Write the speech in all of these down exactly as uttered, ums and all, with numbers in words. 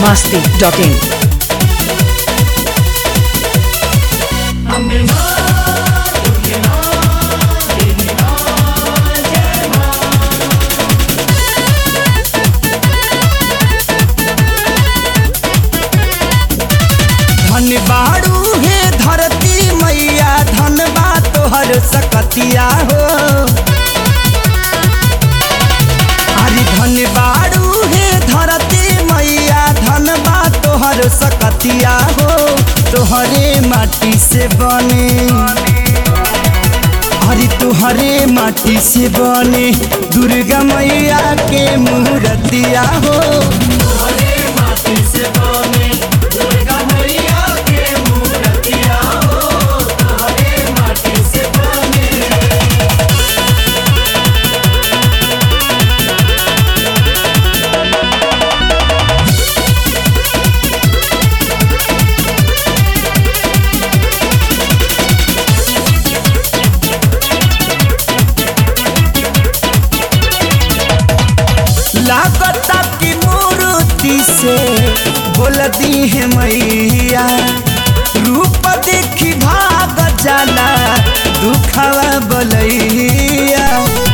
masti dot in. धन बाड़ू हे धरती मैया धन बा तोहर सकतिया हो। अरे धन बाड़ू हे धरती मैया धन बा तोहर सकतिया हो। तोहरे माटी से बने अरे तोहरे माटी से बने दुर्गा मैया के मूर्तिया हो। तोहरे माटी से बने दुर्गा मैया के मूर्तिया हो। तोहरे माटी से बने लागता की मूर्ति से बोल दी है मैया रूप देखी भाग जाला दुखवा बोलैया।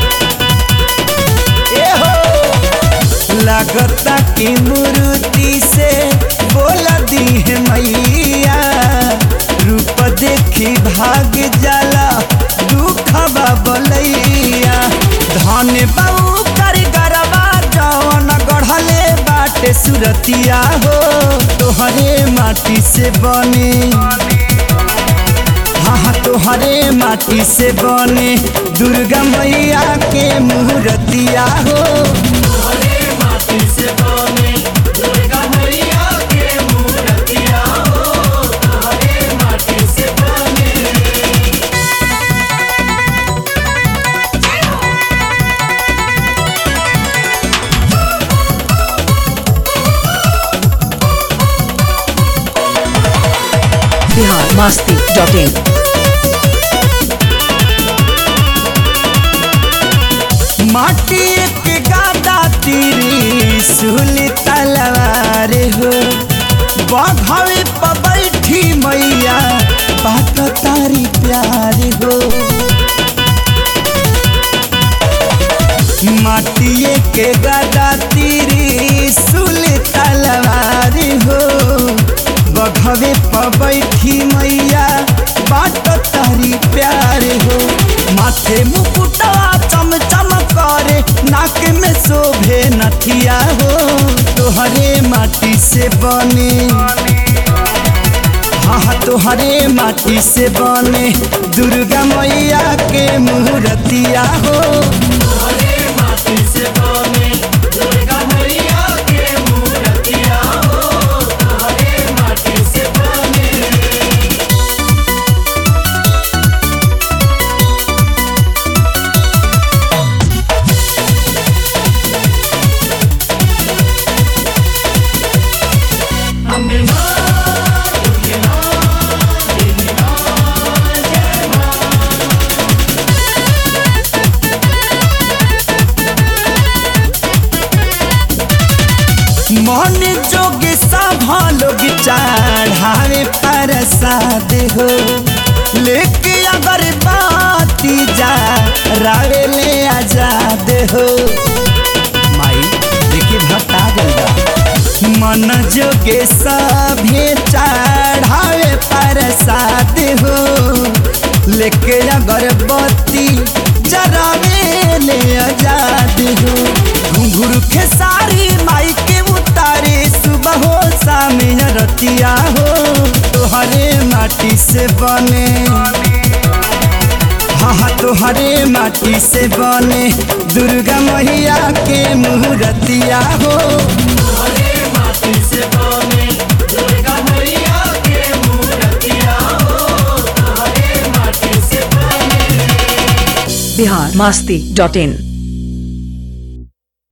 ए हो लागता की मूर्ति से बोल दी है मैया रूप देखी भाग जाला दुखवा बोलैया। धन बाऊ कर गरबा जवन गढ़ले बाटे सुरतिया हो। तोहरे माटी से बने हाँ तोहरे माटी से बने दुर्गा मैया के मूर्तिया हो। तोहरे माटी से बने दुर्गा मैया के मूर्तिया हो। तोहरे माटी से बने Bihar masti dot in. माटी के गादा तीरी सुली तलवार हो। बघवे पर बैठी मैया बात तारी प्यार हो। माटी के गादा तीरी सुली तलवार हो। बघवे पर बैठी मैया बात तारी प्यार हो। माथे मुकुटवा चम चम करे नाक में शोभे नथिया हो। तोहरे माटी से बने हाँ तोहरे माटी से बने दुर्गा मैया के मूर्तिया हो। तोहरे माटी से बने दुर्गा मैया के मूर्तिया हो। तोहरे माटी से बने मन जोगे सभा लोग चढ़ावे प्रसाद हो। लेके अगर बाती जा रावे ले आजाद हो। माई देखिए भक्ता गंगा मन जोगे सभे चढ़ावे प्रसाद हो। लेके अगर बाती जरावे ले आजाद हो। घुंघरू खेसारी माई के उतारे सुबह हो शाम रतिया हो। तोहरे माटी से बने हाँ तोहरे माटी से बने दुर्गा मैया के मूर्तिया हो। तोहरे माटी से बने दुर्गा मैया के मूर्तिया हो। तोहरे माटी से बने Bihar masti dot in.